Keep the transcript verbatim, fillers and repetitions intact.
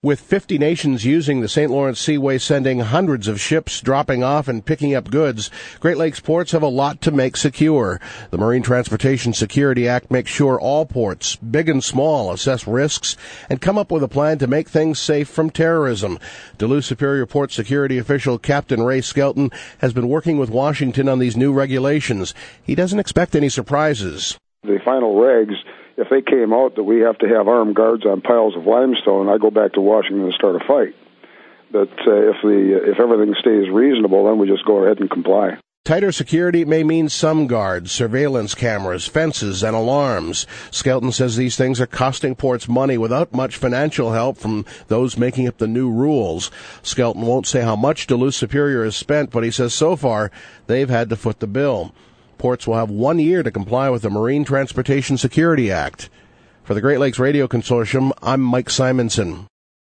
With fifty nations using the Saint Lawrence Seaway, sending hundreds of ships dropping off and picking up goods, Great Lakes ports have a lot to make secure. The Marine Transportation Security Act makes sure all ports, big and small, assess risks and come up with a plan to make things safe from terrorism. Duluth Superior Port Security official Captain Ray Skelton has been working with Washington on these new regulations. He doesn't expect any surprises. The final regs, if they came out that we have to have armed guards on piles of limestone, I go back to Washington and start a fight. But uh, if the if everything stays reasonable, then we just go ahead and comply. Tighter security may mean some guards, surveillance cameras, fences, and alarms. Skelton says these things are costing ports money without much financial help from those making up the new rules. Skelton won't say how much Duluth Superior has spent, but he says so far they've had to foot the bill. Ports will have one year to comply with the Marine Transportation Security Act. For the Great Lakes Radio Consortium, I'm Mike Simonson.